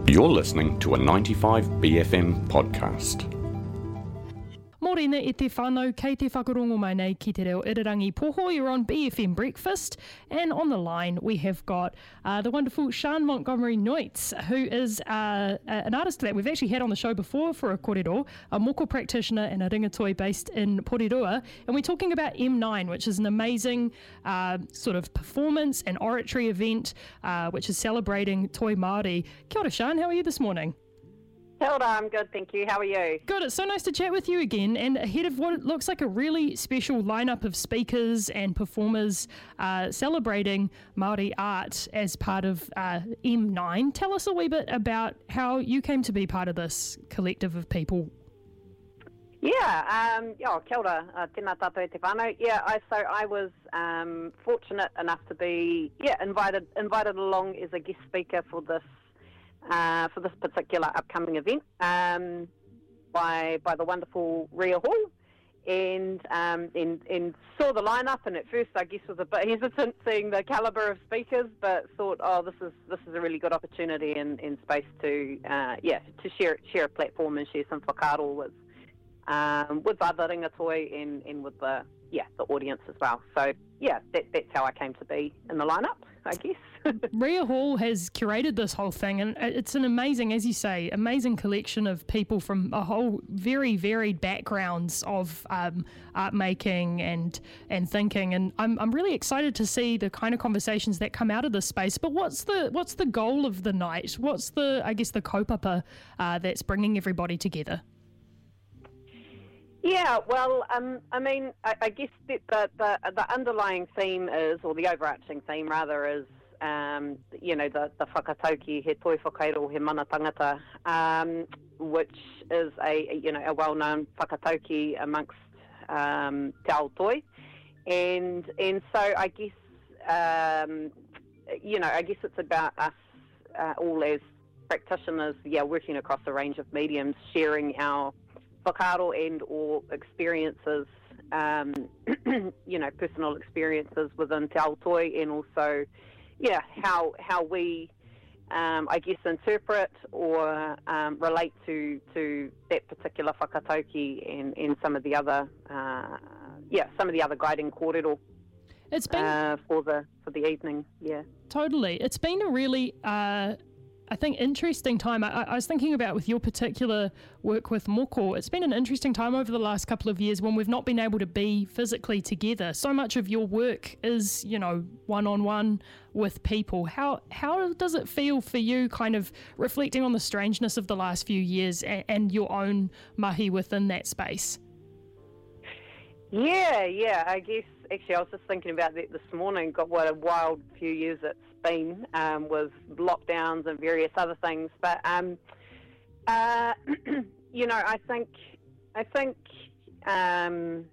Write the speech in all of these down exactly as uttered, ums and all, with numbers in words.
You're listening to a ninety-five B F M podcast. Morena e te whānau, kei te whakarongo mai nei ki te reo Irirangi Poho. You're on B F M Breakfast, and on the line we have got uh, the wonderful Sian Montgomery Noitz, who is uh, an artist that we've actually had on the show before for a kōrero, a moko practitioner and a ringatoi based in Porirua, and we're talking about M nine, which is an amazing uh, sort of performance and oratory event uh, which is celebrating Toi Māori. Kia ora, Sian, how are you this morning? Kia ora, I'm good, thank you. How are you? Good, it's so nice to chat with you again, and ahead of what looks like a really special lineup of speakers and performers uh, celebrating Māori art as part of uh, M nine. Tell us a wee bit about how you came to be part of this collective of people. Yeah, um, yeah, kia ora, uh, tēnā tātou e te whānau. Yeah, I, so I was um, fortunate enough to be yeah invited invited along as a guest speaker for this Uh, for this particular upcoming event um, by by the wonderful Ria Hall, and, um, and and saw the lineup, and at first I guess was a bit hesitant seeing the calibre of speakers, but thought, oh, this is this is a really good opportunity and, and space to uh, yeah to share share a platform and share some whakaaro with um, with other ringatoi and, and with the yeah the audience as well. So yeah, that, that's how I came to be in the lineup, I guess. Ria Hall has curated this whole thing, and it's an amazing, as you say, amazing collection of people from a whole very varied backgrounds of um, art making and and thinking. And I'm I'm really excited to see the kind of conversations that come out of this space. But what's the what's the goal of the night? What's the I guess the kaupapa uh, that's bringing everybody together? Yeah, well, um, I mean, I, I guess that the, the the underlying theme is, or the overarching theme rather, is um, you know the the whakatauki he toi whakairo he mana tangata, um, which is a you know a well-known whakatauki amongst um, te ao toi, and and so I guess um, you know I guess it's about us uh, all as practitioners, yeah, working across a range of mediums, sharing our whakaaro and or experiences, um, you know, personal experiences within te ao toi, and also, yeah, how how we, um, I guess, interpret or um, relate to to that particular whakatauki and, and some of the other, uh, yeah, some of the other guiding kōrero. It's been uh, for the for the evening, yeah. Totally, it's been a really. Uh... I think interesting time. I, I was thinking about with your particular work with moko, it's been an interesting time over the last couple of years when we've not been able to be physically together. So much of your work is, you know, one-on-one with people. How how does it feel for you, kind of reflecting on the strangeness of the last few years and, and your own mahi within that space? Yeah, yeah, I guess, actually I was just thinking about that this morning, got what a wild few years it's been, um, with lockdowns and various other things, but, um, uh, you know, I think, I think, um,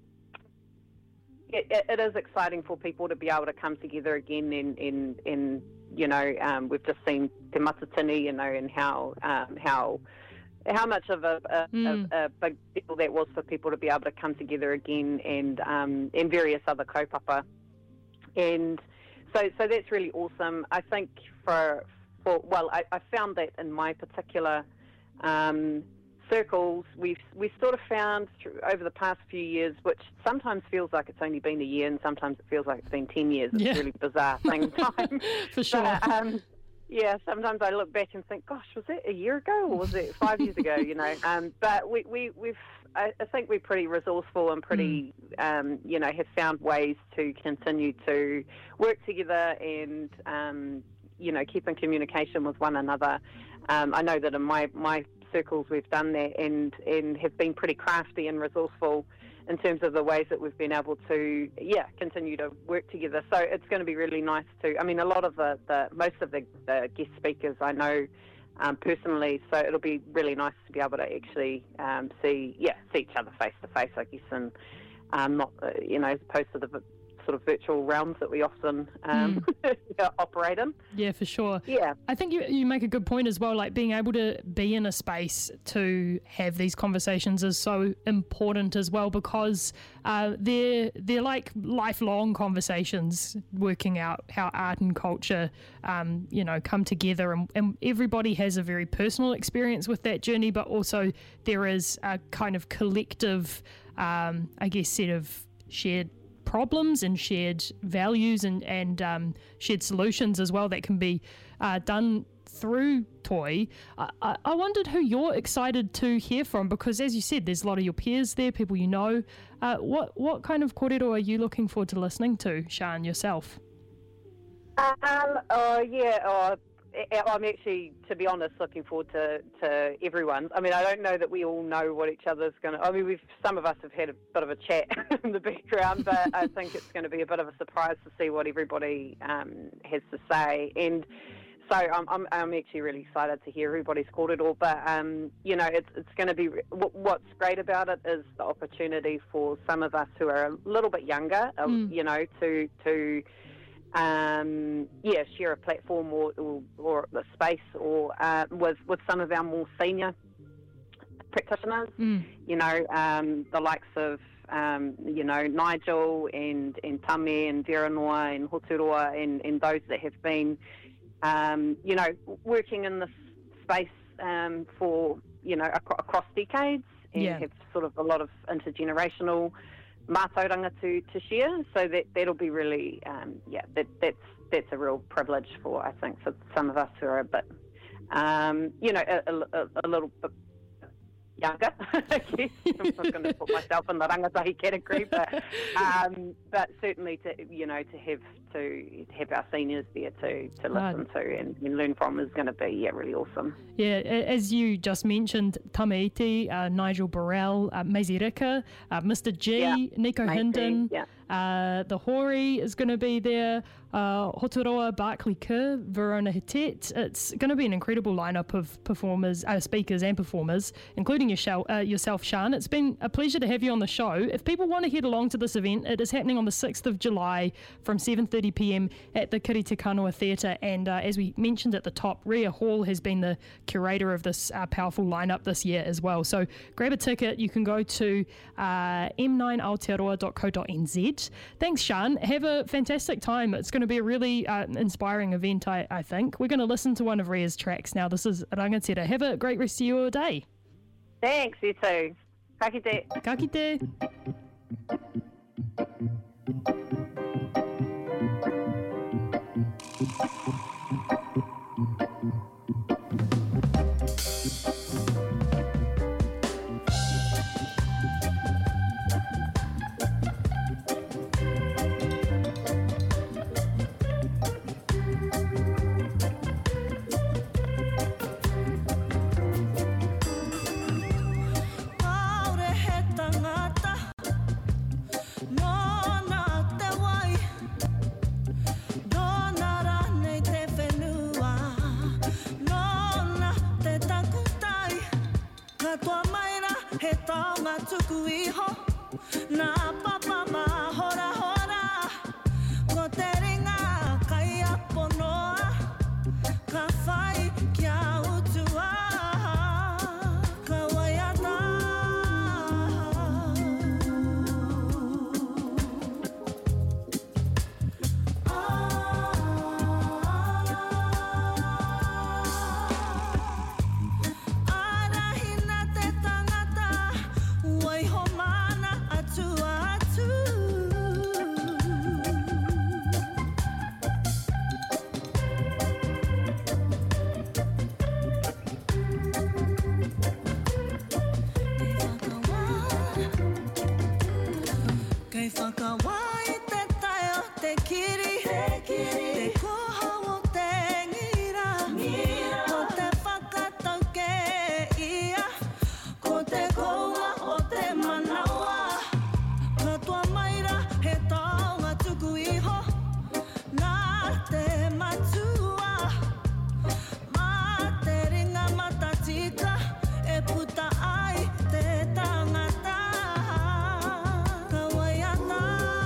it, it is exciting for people to be able to come together again, and, and, and you know, um, we've just seen Te Matatini, you know, and how, um, how, how much of a, a, mm. a, a big deal that was for people to be able to come together again, and um, and various other kaupapa, and so so that's really awesome. I think for for well, I, I found that in my particular um, circles, we've we sort of found through, over the past few years, which sometimes feels like it's only been a year, and sometimes it feels like it's been ten years. It's yeah. a really bizarre thing time for sure. But, um, Yeah, sometimes I look back and think, gosh, was it a year ago or was it five years ago, you know? Um, but we, we, we've, I, I think we're pretty resourceful and pretty, mm. um, you know, have found ways to continue to work together and, um, you know, keep in communication with one another. Um, I know that in my, my circles we've done that and, and have been pretty crafty and resourceful in terms of the ways that we've been able to, yeah, continue to work together. So it's going to be really nice to, I mean, a lot of the, the most of the, the guest speakers I know um, personally, so it'll be really nice to be able to actually um, see, yeah, see each other face to face, I guess, and um, not, uh, you know, as opposed to the sort of virtual realms that we often um, mm. operate in. Yeah, for sure. Yeah. I think you, you make a good point as well, like being able to be in a space to have these conversations is so important as well, because uh, they're, they're like lifelong conversations, working out how art and culture, um, you know, come together, and, and everybody has a very personal experience with that journey, but also there is a kind of collective, um, I guess, set of shared problems and shared values and, and um, shared solutions as well that can be uh, done through Toi. I, I, I wondered who you're excited to hear from, because as you said, there's a lot of your peers there, people you know. Uh, what what kind of kōrero are you looking forward to listening to, Sian, yourself? Um, oh, yeah, oh, I'm actually, to be honest, looking forward to, to everyone's. I mean, I don't know that we all know what each other's going to... I mean, we've some of us have had a bit of a chat in the background, but I think it's going to be a bit of a surprise to see what everybody um, has to say. And so I'm, I'm, I'm actually really excited to hear everybody's kōrero. But, um, you know, it's, it's going to be... What's great about it is the opportunity for some of us who are a little bit younger, mm. um, you know, to... to Um, yeah, share a platform or, or, or a space or uh, with with some of our more senior practitioners. Mm. You know, um, the likes of um, you know Nigel and and Tame and Vera Noa and Hoturoa and, and those that have been um, you know working in this space um, for you know ac- across decades and yeah. have sort of a lot of intergenerational mātauranga to, to share, so that that'll be really, um, yeah, that that's that's a real privilege for, I think, for some of us who are a bit, um, you know, a, a, a little bit younger. I guess I'm not going to put myself in the rangatahi category, but um, but certainly to you know to have to have our seniors there to to listen uh, to and, and learn from is going to be yeah really awesome. Yeah, as you just mentioned, Tamaiti, uh, Nigel Burrell, uh, Maisie Rika, uh, Mister G, yeah. Nico Maisie, Hinden, yeah. uh, the Hori is going to be there, uh, Hoturoa, Barclay Kerr, Verona Hitet. It's going to be an incredible lineup of performers, uh, speakers and performers, including your uh, yourself, Sian. It's been a pleasure to have you on the show. If people want to head along to this event, it is happening on the sixth of July from seven thirty p.m. at the Kiri Te Kanoa Theatre, and uh, as we mentioned at the top, Rhea Hall has been the curator of this uh, powerful lineup this year as well. So grab a ticket. You can go to uh, m nine aotearoa dot co dot n z. Thanks, Sian. Have a fantastic time. It's going to be a really uh, inspiring event, I, I think. We're going to listen to one of Rhea's tracks now. This is Rangatira. Have a great rest of your day. Thanks, you too. Ka kite. Ka kite. Puta ai te tangata, kawaiata.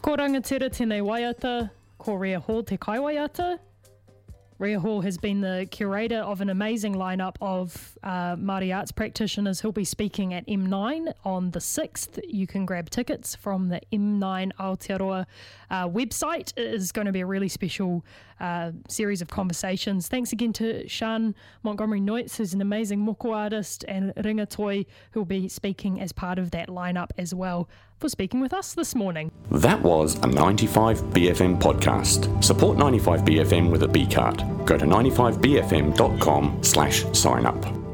Ko rangatira tēnei waiata, ko Rea Hall te kaiwaiata. Rea Hall has been the curator of an amazing lineup of uh, Māori arts practitioners who'll be speaking at M nine on the sixth. You can grab tickets from the M nine Aotearoa uh, website. It is going to be a really special uh, series of conversations. Thanks again to Sean Montgomery Noitz, who's an amazing moko artist, and Ringatoi, who'll be speaking as part of that lineup as well, for speaking with us this morning. That was a ninety-five B F M podcast. Support ninety-five B F M with a B card. Go to ninety-five B F M dot com slash sign up.